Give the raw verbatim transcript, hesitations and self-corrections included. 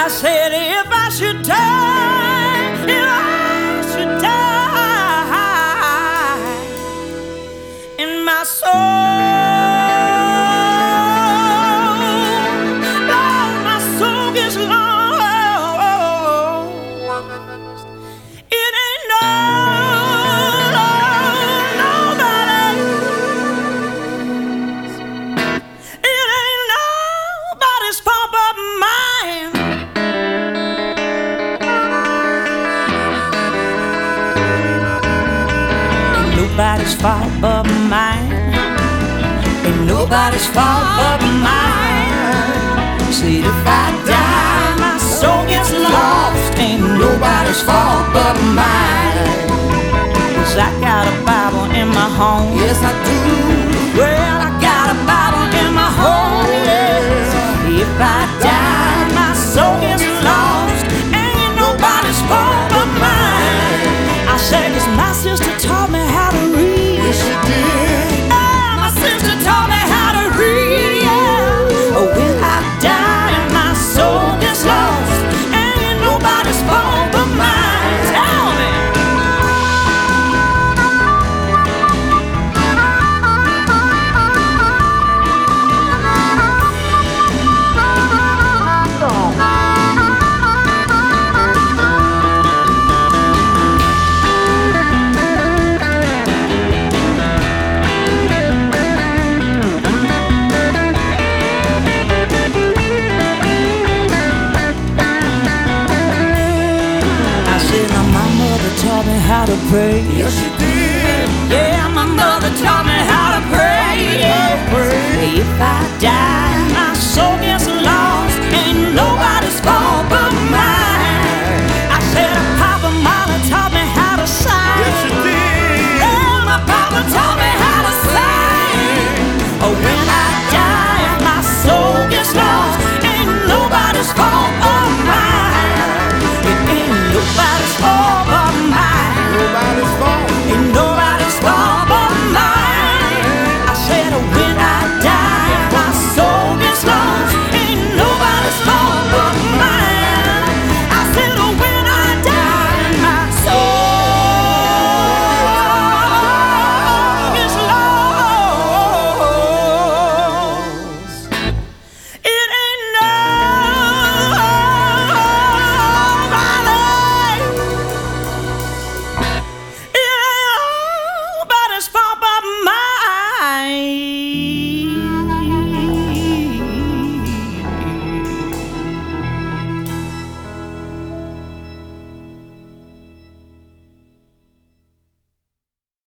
I said if I should die, if I should die in my soul, oh, my soul gets lost. It ain't no, no nobody. It ain't nobody's fault but mine. Nobody's fault but mine. Ain't nobody's fault but mine. See, if I die, my soul gets lost. Ain't nobody's fault but mine. 'Cause I got a Bible in my home. Yes, I do. Well, I got a Bible in my home. Yes. If I die, my soul gets lost. Ain't nobody's fault but mine. I said 'cause my sister taught me how to read. Yes, she did. Ah, my sister taught me how to read. Yeah. Oh, when I die and my soul gets lost, ain't nobody's fault but mine. Tell me. Taught me how to pray. Yes, she did. Yeah, my mother taught me how to pray. Yeah. Pray. If I die,